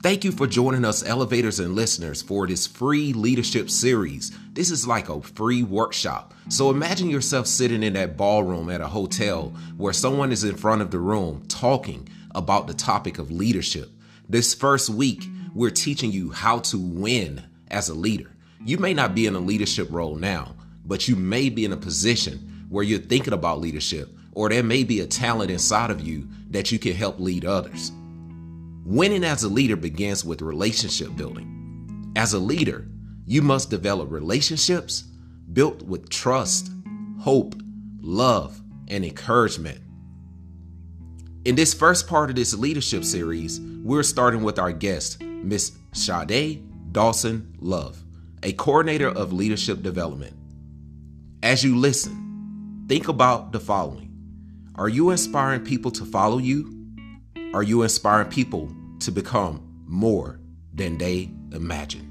Thank you for joining us, elevators and listeners, for this free leadership series. This is like a free workshop. So imagine yourself sitting in that ballroom at a hotel where someone is in front of the room talking about the topic of leadership. This first week, we're teaching you how to win as a leader. You may not be in a leadership role now, but you may be in a position where you're thinking about leadership, or there may be a talent inside of you that you can help lead others. Winning as a leader begins with relationship building. As a leader, you must develop relationships built with trust, hope, love, and encouragement. In this first part of this leadership series, we're starting with our guest, Miss Sade Dawson Love, a coordinator of leadership development. As you listen, think about the following. Are you inspiring people to follow you? Are you inspiring people to become more than they imagine?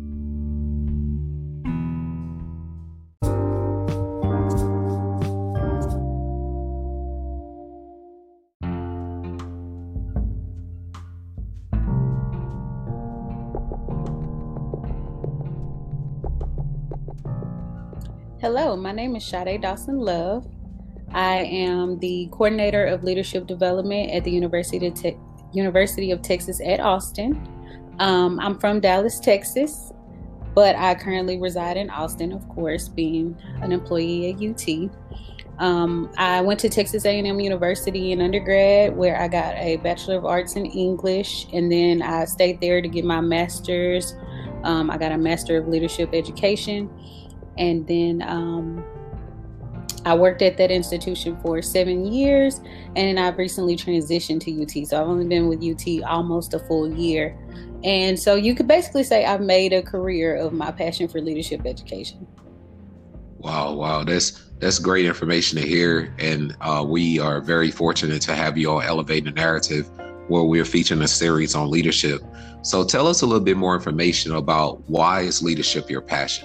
Hello, my name is Sade Dawson Love. I am the coordinator of leadership development at the University of Texas at Austin. I'm from Dallas, Texas, but I currently reside in Austin, of course, being an employee at UT. I went to Texas A&M University in undergrad, where I got a Bachelor of Arts in English, and then I stayed there to get my master's. I got a Master of Leadership Education. And then I worked at that institution for 7 years, and then I've recently transitioned to UT. So I've only been with UT almost a full year. And so you could basically say I've made a career of my passion for leadership education. Wow. That's great information to hear. And we are very fortunate to have you on Elevate the Narrative, where we're featuring a series on leadership. So tell us a little bit more information about why is leadership your passion?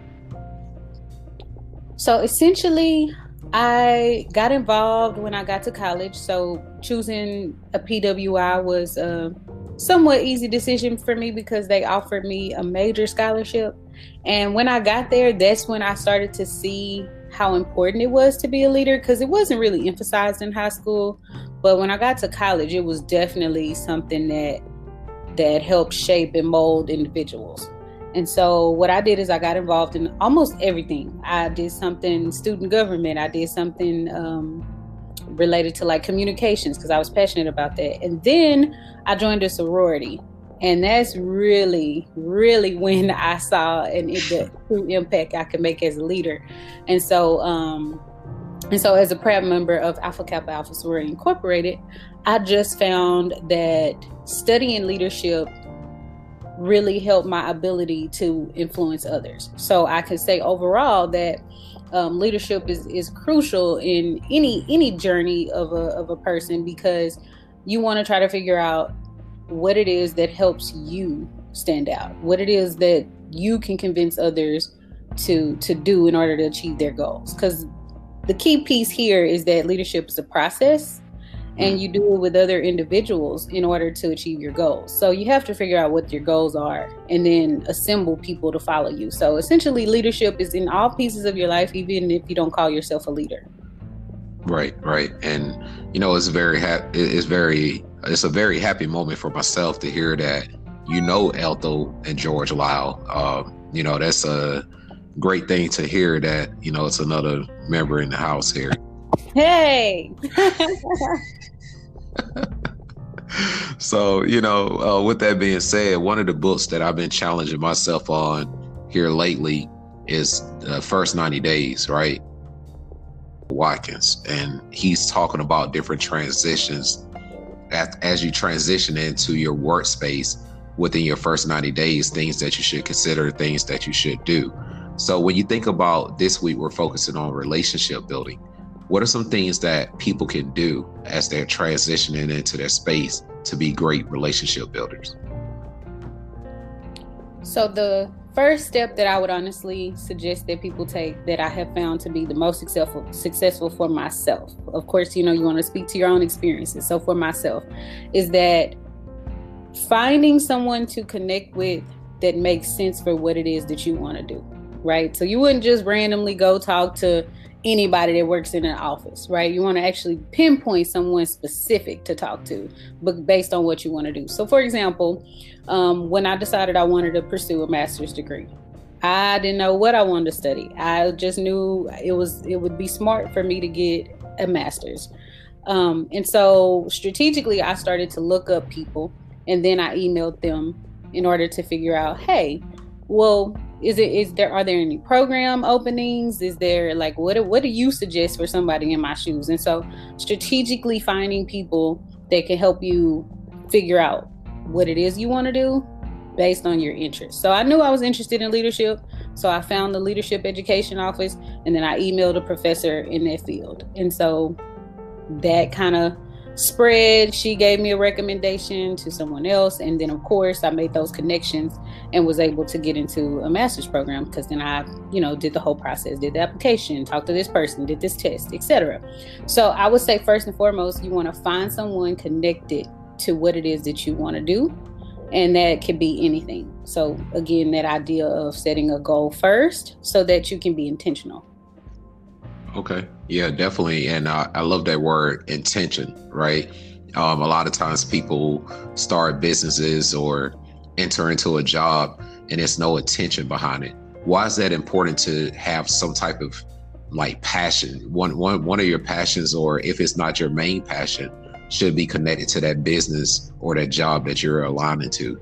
So essentially, I got involved when I got to college. So choosing a PWI was a somewhat easy decision for me because they offered me a major scholarship. And when I got there, that's when I started to see how important it was to be a leader, because it wasn't really emphasized in high school. But when I got to college, it was definitely something that helped shape and mold individuals. And so what I did is I got involved in almost everything. I did something student government. I did something related to like communications, because I was passionate about that. And then I joined a sorority. And that's really, really when I saw the true impact I could make as a leader. And so as a proud member of Alpha Kappa Alpha Sorority Incorporated, I just found that studying leadership really helped my ability to influence others. So I can say overall that leadership is crucial in any journey of a person, because you want to try to figure out what it is that helps you stand out, what it is that you can convince others to do in order to achieve their goals. Because the key piece here is that leadership is a process, and you do it with other individuals in order to achieve your goals. So you have to figure out what your goals are and then assemble people to follow you. So essentially, leadership is in all pieces of your life, even if you don't call yourself a leader. Right. And it's a very happy moment for myself to hear that Ethel and George Lau. That's a great thing to hear that it's another member in the house here. Hey. So, with that being said, one of the books that I've been challenging myself on here lately is First 90 Days, right? Watkins. And he's talking about different transitions as you transition into your workspace within your first 90 days, things that you should consider, things that you should do. So when you think about this week, we're focusing on relationship building. What are some things that people can do as they're transitioning into their space to be great relationship builders? So the first step that I would honestly suggest that people take, that I have found to be the most successful for myself, of course, you want to speak to your own experiences. So for myself, is that finding someone to connect with that makes sense for what it is that you want to do, right? So you wouldn't just randomly go talk to anybody that works in an office, right? You want to actually pinpoint someone specific to talk to, but based on what you want to do. So for example, when I decided I wanted to pursue a master's degree, I didn't know what I wanted to study. I just knew it would be smart for me to get a master's. And so strategically, I started to look up people, and then I emailed them in order to figure out, hey, well, are there any program openings? Is there like, what do you suggest for somebody in my shoes? And so strategically finding people that can help you figure out what it is you want to do based on your interests. So I knew I was interested in leadership. So I found the leadership education office, and then I emailed a professor in that field. And so that kind of spread. She gave me a recommendation to someone else, and then of course I made those connections and was able to get into a master's program, because then I did the whole process, did the application, talked to this person, did this test, etc. So I would say first and foremost, you want to find someone connected to what it is that you want to do, and that could be anything. So again, that idea of setting a goal first so that you can be intentional. Okay. Yeah, definitely. And I love that word, intention, right? A lot of times people start businesses or enter into a job and there's no intention behind it. Why is that important to have some type of like passion? One of your passions, or if it's not your main passion, should be connected to that business or that job that you're aligning to.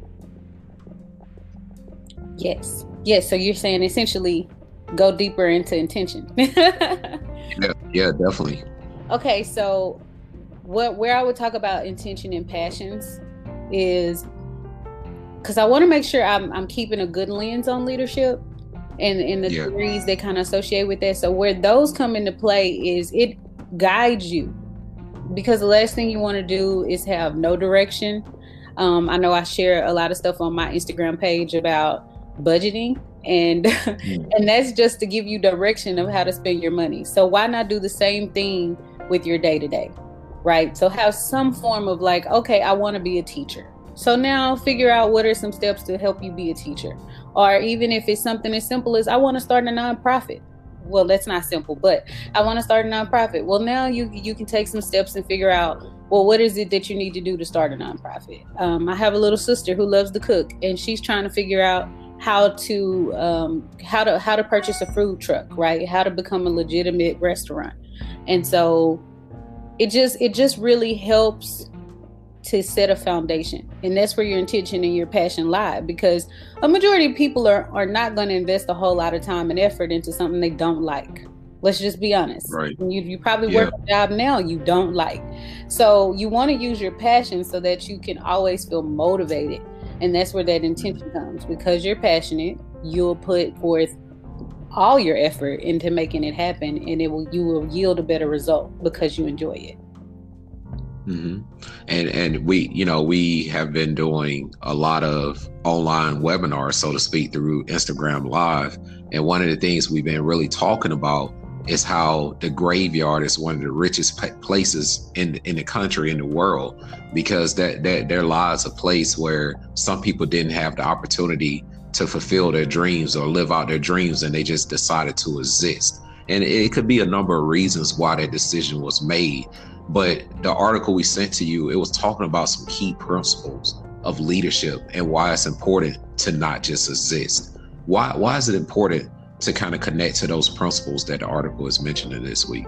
Yes. So you're saying essentially go deeper into intention. Yeah, definitely. Okay, so where I would talk about intention and passions is because I want to make sure I'm keeping a good lens on leadership and the theories that kind of associate with that. So where those come into play is it guides you, because the last thing you want to do is have no direction. I know I share a lot of stuff on my Instagram page about budgeting, and and that's just to give you direction of how to spend your money. So why not do the same thing with your day-to-day, right? So have some form of like, okay, I want to be a teacher, so now figure out what are some steps to help you be a teacher. Or even if it's something as simple as I want to start a nonprofit. Well, that's not simple, but I want to start a nonprofit. Well, now you can take some steps and figure out, well, what is it that you need to do to start a nonprofit? I have a little sister who loves to cook, and she's trying to figure out how to purchase a food truck, right? How to become a legitimate restaurant. And so it just really helps to set a foundation. And that's where your intention and your passion lie, because a majority of people are not going to invest a whole lot of time and effort into something they don't like. Let's just be honest. Right. You probably work a job now you don't like. So you want to use your passion so that you can always feel motivated. And that's where that intention comes. Because you're passionate, you'll put forth all your effort into making it happen, and you will yield a better result because you enjoy it. Mm-hmm. And we have been doing a lot of online webinars, so to speak, through Instagram Live. And one of the things we've been really talking about is how the graveyard is one of the richest places in the country, in the world, because that there lies a place where some people didn't have the opportunity to fulfill their dreams or live out their dreams, and they just decided to exist. And it could be a number of reasons why that decision was made. But the article we sent to you, it was talking about some key principles of leadership and why it's important to not just exist. Why is it important to kind of connect to those principles that the article is mentioning this week?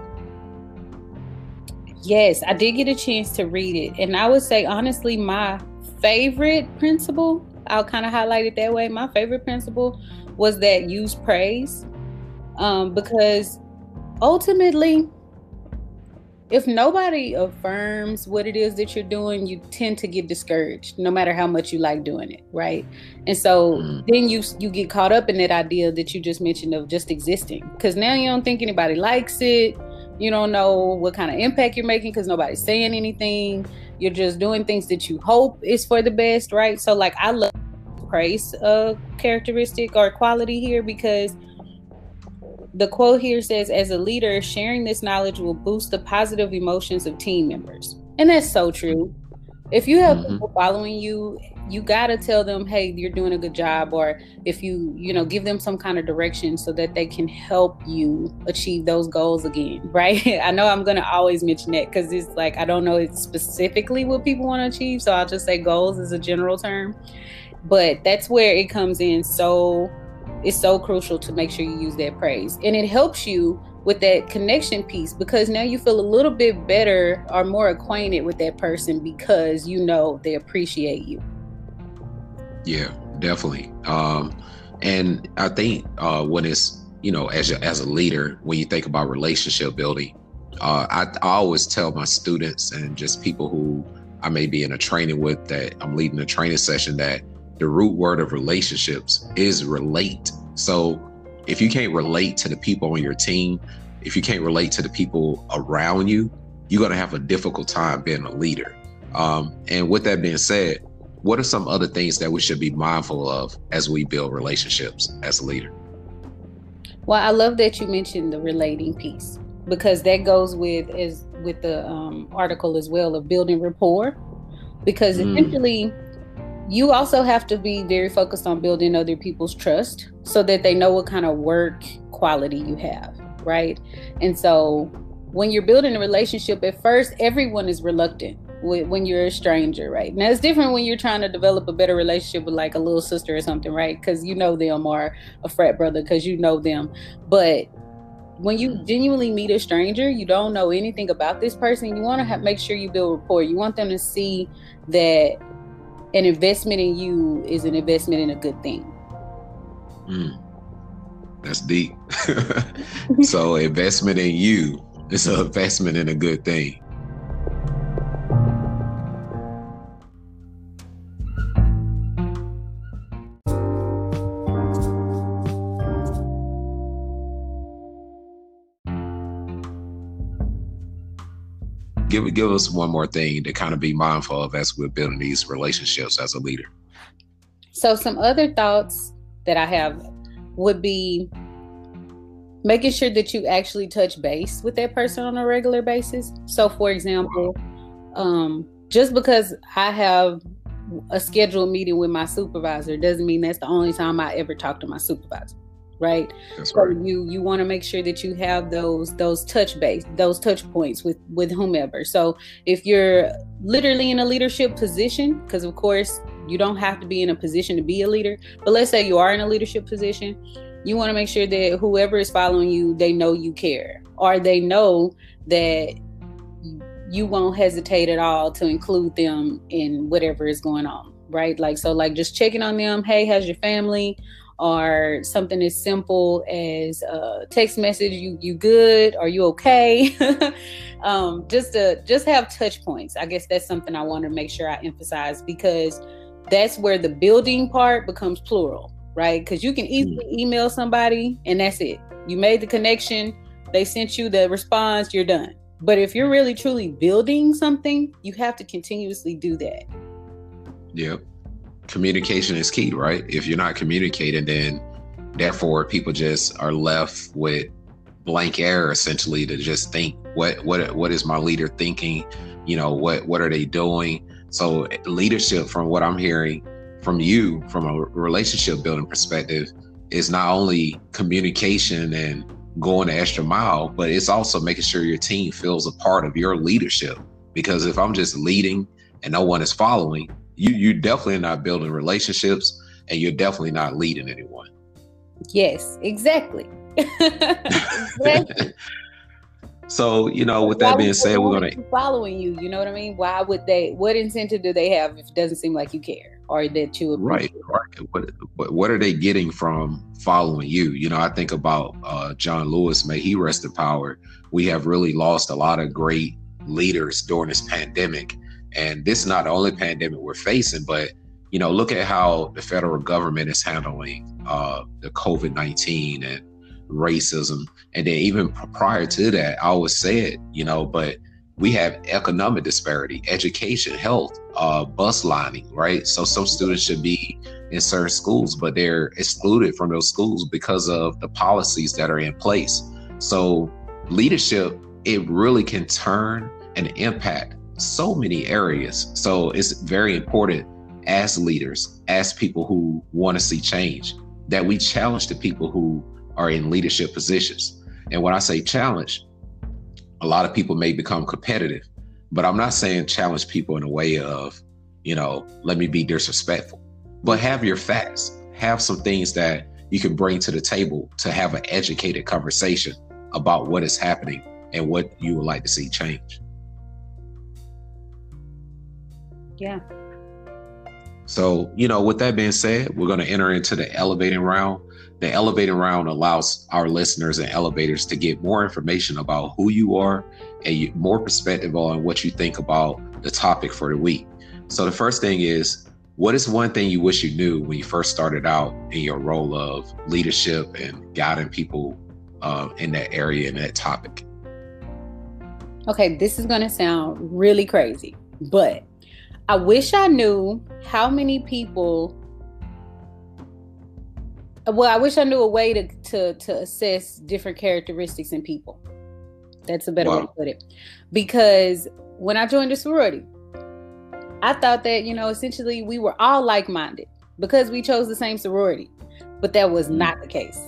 Yes, I did get a chance to read it. And I would say, honestly, my favorite principle, I'll kind of highlight it that way. My favorite principle was that use praise. Because ultimately, if nobody affirms what it is that you're doing, you tend to get discouraged, no matter how much you like doing it, right? And so then you get caught up in that idea that you just mentioned of just existing, because now you don't think anybody likes it. You don't know what kind of impact you're making because nobody's saying anything. You're just doing things that you hope is for the best, right? So like, I love praise characteristic or quality here, because the quote here says, as a leader, sharing this knowledge will boost the positive emotions of team members. And that's so true. If you have people following you, you got to tell them, hey, you're doing a good job. Or if give them some kind of direction so that they can help you achieve those goals again, right? I know I'm going to always mention that because it's like, I don't know specifically what people want to achieve. So I'll just say goals is a general term. But that's where it comes in. So it's so crucial to make sure you use that praise. And it helps you with that connection piece, because now you feel a little bit better or more acquainted with that person because they appreciate you. Yeah, definitely. And I think when it's, as a leader, when you think about relationship building, I always tell my students and just people who I may be in a training with, that I'm leading a training session, that the root word of relationships is relate. So if you can't relate to the people on your team, if you can't relate to the people around you, you're going to have a difficult time being a leader. And with that being said, what are some other things that we should be mindful of as we build relationships as a leader? Well, I love that you mentioned the relating piece, because that goes with the article as well of building rapport, because essentially you also have to be very focused on building other people's trust so that they know what kind of work quality you have, right? And so when you're building a relationship, at first, everyone is reluctant when you're a stranger, right? Now, it's different when you're trying to develop a better relationship with like a little sister or something, right? Because you know them, or a frat brother because you know them. But when you genuinely meet a stranger, you don't know anything about this person. You want to make sure you build rapport. You want them to see that an investment in you is an investment in a good thing. That's deep. So investment in you is an investment in a good thing. Give us one more thing to kind of be mindful of as we're building these relationships as a leader. So some other thoughts that I have would be making sure that you actually touch base with that person on a regular basis. So for example, just because I have a scheduled meeting with my supervisor doesn't mean that's the only time I ever talk to my supervisor. Right. That's so right. You want to make sure that you have those touch points with whomever. So if you're literally in a leadership position, because of course you don't have to be in a position to be a leader, but let's say you are in a leadership position, you want to make sure that whoever is following you, they know you care, or they know that you won't hesitate at all to include them in whatever is going on. Right. Like just checking on them. Hey, how's your family? Or something as simple as a text message, you good? Are you okay? Just have touch points. I guess that's something I want to make sure I emphasize, because that's where the building part becomes plural, right? Because you can easily email somebody and that's it. You made the connection, they sent you the response, you're done. But if you're really truly building something, you have to continuously do that. Yep. Communication is key, right? If you're not communicating, then therefore people just are left with blank air, essentially, to just think, what is my leader thinking? What are they doing? So leadership, from what I'm hearing from you, from a relationship building perspective, is not only communication and going the extra mile, but it's also making sure your team feels a part of your leadership. Because if I'm just leading and no one is following, you definitely are not building relationships, and you're definitely not leading anyone. Yes, exactly. Exactly. So, with that being said, we're going to following you. You know what I mean? Why would they? What incentive do they have if it doesn't seem like you care or that you appreciate? Right. What are they getting from following you? I think about John Lewis, may he rest in power. We have really lost a lot of great leaders during this pandemic. And this is not the only pandemic we're facing, but, look at how the federal government is handling the COVID-19 and racism. And then even prior to that, I always said, but we have economic disparity, education, health, bus lining, right? So some students should be in certain schools, but they're excluded from those schools because of the policies that are in place. So leadership, it really can turn and impact so many areas. So it's very important as leaders, as people who want to see change, that we challenge the people who are in leadership positions. And when I say challenge, a lot of people may become competitive, but I'm not saying challenge people in a way of, let me be disrespectful, but have your facts, have some things that you can bring to the table to have an educated conversation about what is happening and what you would like to see change. Yeah. So, with that being said, we're going to enter into the elevating round. The elevating round allows our listeners and elevators to get more information about who you are and more perspective on what you think about the topic for the week. So the first thing is, what is one thing you wish you knew when you first started out in your role of leadership and guiding people in that area and that topic? Okay, this is going to sound really crazy, but I wish I knew how many people. Well, I wish I knew a way to assess different characteristics in people. That's a better way to put it. Because when I joined the sorority, I thought that, essentially we were all like-minded because we chose the same sorority, but that was not the case.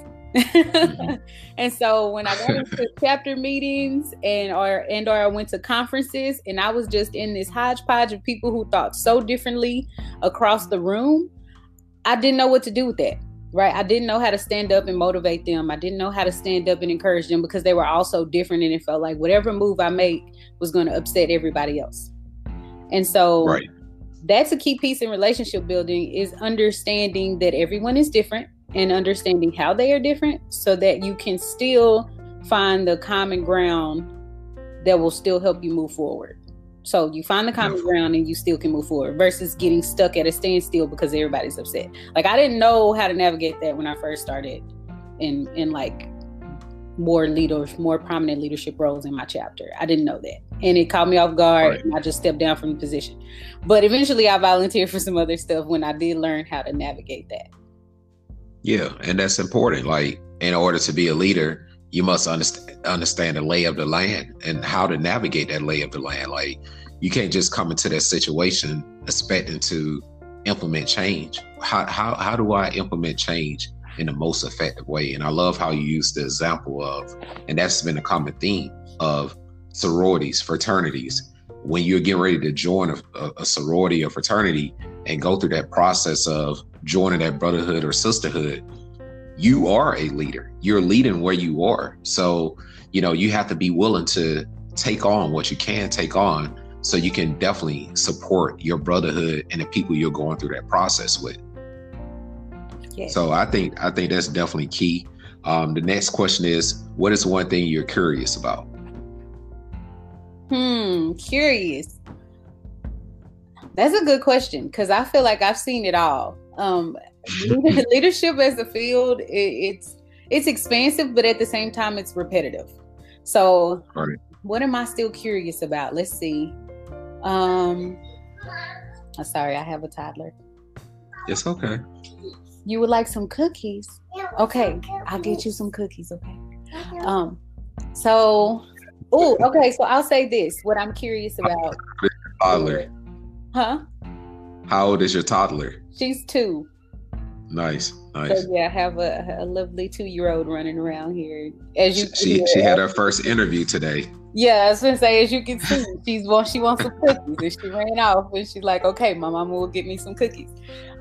And so when I got into chapter meetings or I went to conferences, and I was just in this hodgepodge of people who thought so differently across the room, I didn't know what to do with that. Right. I didn't know how to stand up and motivate them. I didn't know how to stand up and encourage them because they were all so different. And it felt like whatever move I make was going to upset everybody else. And so that's a key piece in relationship building, is understanding that everyone is different and understanding how they are different so that you can still find the common ground that will still help you move forward. So you find the common ground and you still can move forward versus getting stuck at a standstill because everybody's upset. Like, I didn't know how to navigate that when I first started in like more prominent leadership roles in my chapter. I didn't know that. And it caught me off guard. And I just stepped down from the position. But eventually I volunteered for some other stuff when I did learn how to navigate that. Yeah. And that's important. Like, in order to be a leader, you must understand the lay of the land and how to navigate that lay of the land. Like, you can't just come into that situation expecting to implement change. How do I implement change in the most effective way? And I love how you use the example of, and that's been a common theme of sororities, fraternities. When you're getting ready to join a sorority or fraternity and go through that process of joining that brotherhood or sisterhood, you are a leader. You're leading where you are. So, you have to be willing to take on what you can take on so you can definitely support your brotherhood and the people you're going through that process with. Yes. So I think that's definitely key. The next question is, what is one thing you're curious about? Curious. That's a good question, because I feel like I've seen it all. Leadership as a field, it's expansive, but at the same time, it's repetitive. So what am I still curious about? Let's see. Sorry, I have a toddler. It's okay. You would like some cookies? Okay, I'll get you some cookies. Okay. So I'll say this. What I'm curious about. Toddler. Huh? How old is your toddler? She's 2. Nice. So yeah, I have a lovely 2-year-old running around here. She had her first interview today. Yeah, I was gonna say, as you can see, she wants some cookies, and she ran off, and she's like, "Okay, my mama will get me some cookies."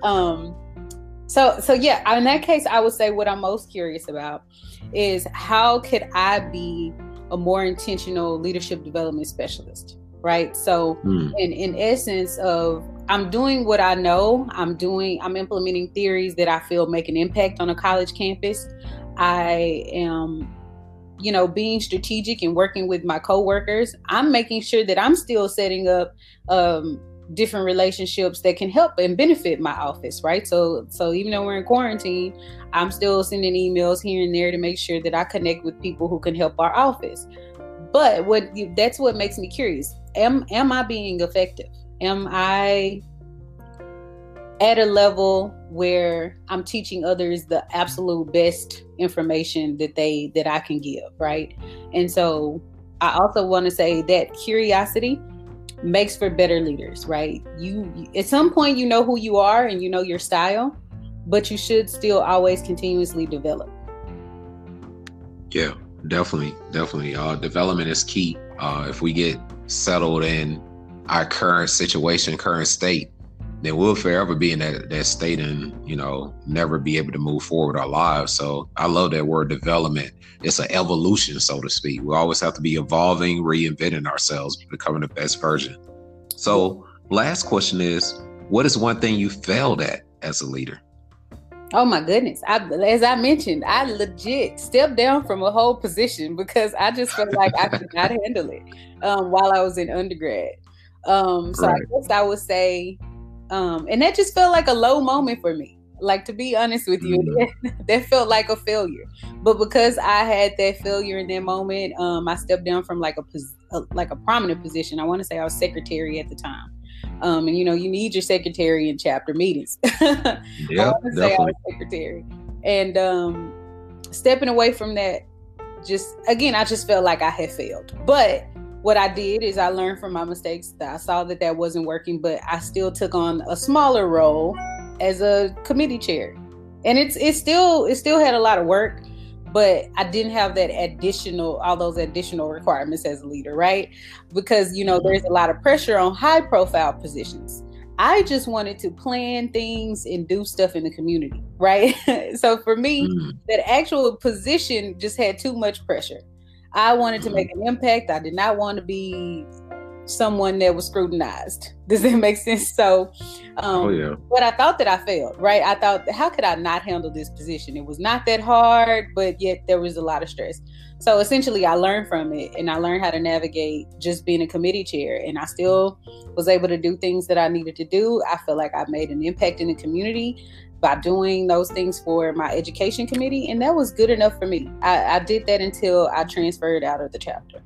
So yeah, in that case, I would say what I'm most curious about is how could I be a more intentional leadership development specialist, right? So in essence of, I'm doing what I know, I'm implementing theories that I feel make an impact on a college campus. I am, being strategic and working with my coworkers. I'm making sure that I'm still setting up different relationships that can help and benefit my office, right? So even though we're in quarantine, I'm still sending emails here and there to make sure that I connect with people who can help our office. But that's what makes me curious. Am I being effective? Am I at a level where I'm teaching others the absolute best information that I can give, right? And so I also want to say that curiosity makes for better leaders, right? You at some point, you know who you are and you know your style, but you should still always continuously develop. Yeah, definitely. Development is key. If we get settled in our current situation, current state, then we'll forever be in that state and, never be able to move forward our lives. So I love that word development. It's an evolution, so to speak. We always have to be evolving, reinventing ourselves, becoming the best version. So last question is, what is one thing you failed at as a leader? Oh my goodness. As I mentioned, I legit stepped down from a whole position because I just felt like I could not handle it while I was in undergrad. So right. I guess I would say, and that just felt like a low moment for me. Like, to be honest with you, that felt like a failure. But because I had that failure in that moment, I stepped down from like a prominent position. I want to say I was secretary at the time. And you need your secretary in chapter meetings. Yeah, definitely. I was secretary. And stepping away from that, I just felt like I had failed. But what I did is I learned from my mistakes. I saw that wasn't working, but I still took on a smaller role as a committee chair. And it still had a lot of work, but I didn't have all those additional requirements as a leader, right? Because, there's a lot of pressure on high profile positions. I just wanted to plan things and do stuff in the community, right? So for me, that actual position just had too much pressure. I wanted to make an impact. I did not want to be someone that was scrutinized. Does that make sense? So, but I thought that I failed, right? I thought, how could I not handle this position? It was not that hard, but yet there was a lot of stress. So essentially I learned from it, and I learned how to navigate just being a committee chair, and I still was able to do things that I needed to do. I feel like I made an impact in the community by doing those things for my education committee, and that was good enough for me. I did that until I transferred out of the chapter.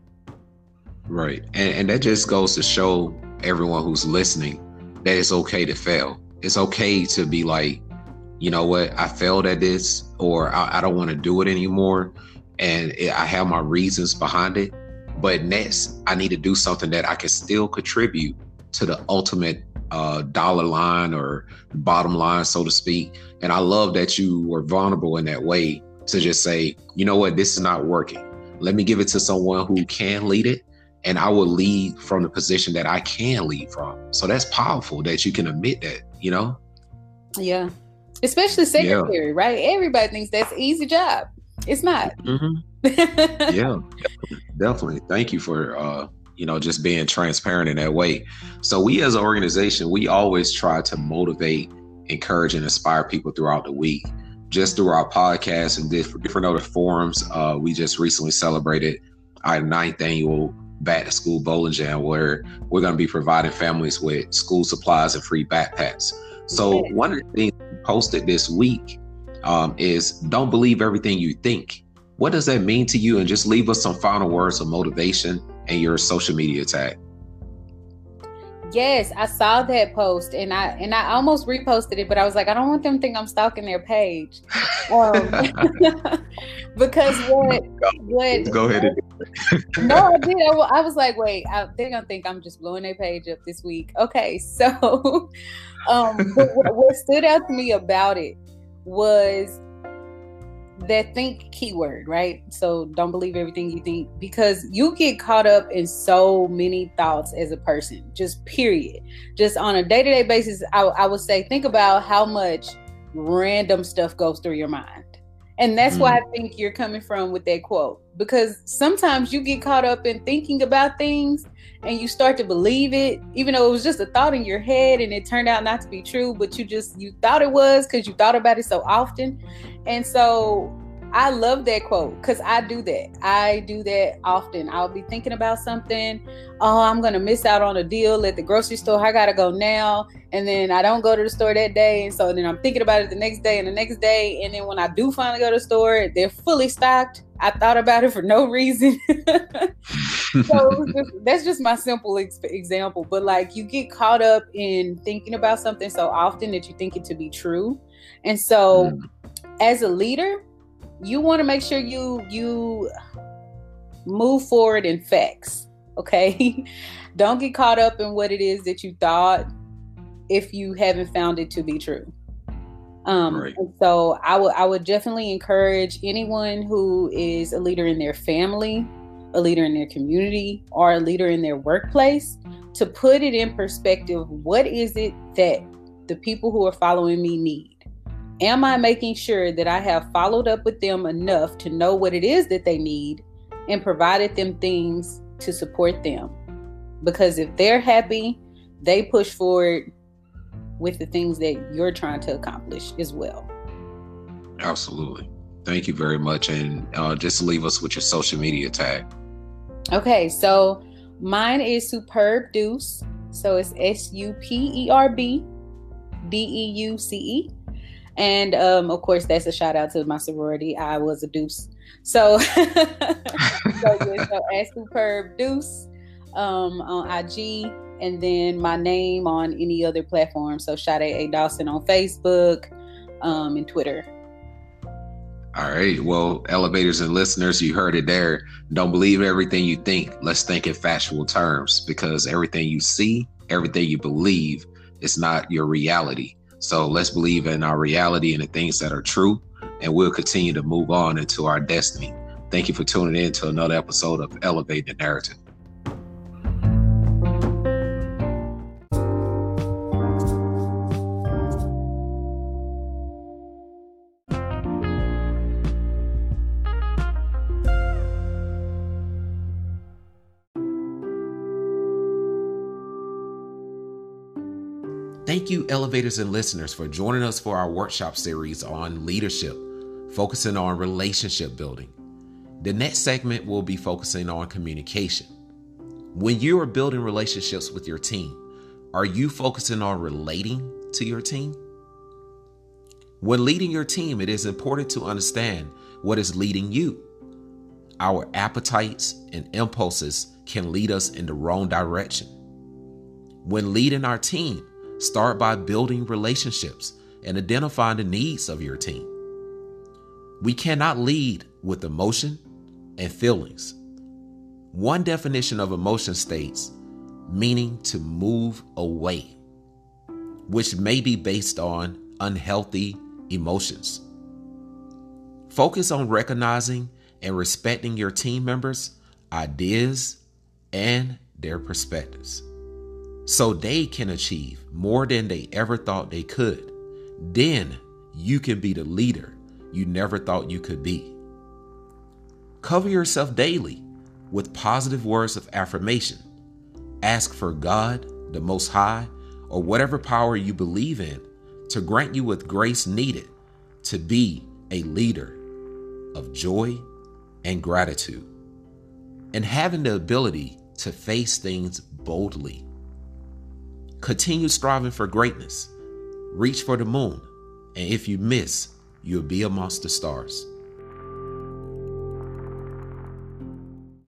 Right. And that just goes to show everyone who's listening that it's okay to fail. It's okay to be like, you know what, I failed at this, or I don't want to do it anymore. And I have my reasons behind it. But next, I need to do something that I can still contribute to the ultimate dollar line or bottom line, so to speak. And I love that you were vulnerable in that way to just say, you know what, this is not working. Let me give it to someone who can lead it. And I will lead from the position that I can lead from. So that's powerful that you can admit that, Yeah. Especially secretary, right? Everybody thinks that's an easy job. It's not. Yeah, definitely. Thank you for, just being transparent in that way. So we as an organization, we always try to motivate, encourage, and inspire people throughout the week. Just through our podcast and different other forums. We just recently celebrated our 9th annual Back to School Bowling Jam, where we're going to be providing families with school supplies and free backpacks. So one of the things we posted this week is don't believe everything you think. What does that mean to you? And just leave us some final words of motivation and your social media tag. Yes, I saw that post and I almost reposted it, but I was like, I don't want them to think I'm stalking their page. Because what go ahead. No, I did. I was like, wait, they're gonna think I'm just blowing their page up this week. Okay, so but what stood out to me about it was that think keyword, right? So don't believe everything you think, because you get caught up in so many thoughts as a person, just period. Just on a day-to-day basis, I would say, think about how much random stuff goes through your mind. And that's why I think you're coming from with that quote, because sometimes you get caught up in thinking about things and you start to believe it, even though it was just a thought in your head and it turned out not to be true, but you thought it was because you thought about it so often. And so I love that quote because I do that. I do that often. I'll be thinking about something. Oh, I'm going to miss out on a deal at the grocery store. I got to go now. And then I don't go to the store that day. And so then I'm thinking about it the next day and the next day. And then when I do finally go to the store, they're fully stocked. I thought about it for no reason. So that's just my simple example. But like, you get caught up in thinking about something so often that you think it to be true. And so as a leader, you want to make sure you move forward in facts. Okay. Don't get caught up in what it is that you thought if you haven't found it to be true. Right. So I would definitely encourage anyone who is a leader in their family, a leader in their community, or a leader in their workplace to put it in perspective. What is it that the people who are following me need? Am I making sure that I have followed up with them enough to know what it is that they need and provided them things to support them? Because if they're happy, they push forward with the things that you're trying to accomplish as well. Absolutely. Thank you very much. And just leave us with your social media tag. Okay, so mine is Superb Deuce. So it's SUPERBDEUCE. And of course, that's a shout out to my sorority. I was a deuce. So, so as Superb Deuce on IG, and then my name on any other platform. So Sade A. Dawson on Facebook and Twitter. All right. Well, elevators and listeners, you heard it there. Don't believe everything you think. Let's think in factual terms, because everything you see, everything you believe is not your reality. So let's believe in our reality and the things that are true, and we'll continue to move on into our destiny. Thank you for tuning in to another episode of Elevate the Narrative. Thank you, elevators and listeners, for joining us for our workshop series on leadership, focusing on relationship building. The next segment will be focusing on communication. When you are building relationships with your team, are you focusing on relating to your team? When leading your team, it is important to understand what is leading you. Our appetites and impulses can lead us in the wrong direction. When leading our team, start by building relationships and identifying the needs of your team. We cannot lead with emotion and feelings. One definition of emotion states, meaning to move away, which may be based on unhealthy emotions. Focus on recognizing and respecting your team members' ideas and their perspectives, so they can achieve more than they ever thought they could. Then you can be the leader you never thought you could be. Cover yourself daily with positive words of affirmation. Ask for God, the Most High, or whatever power you believe in, to grant you with grace needed to be a leader of joy and gratitude, and having the ability to face things boldly. Continue striving for greatness. Reach for the moon, and if you miss, you'll be amongst the stars.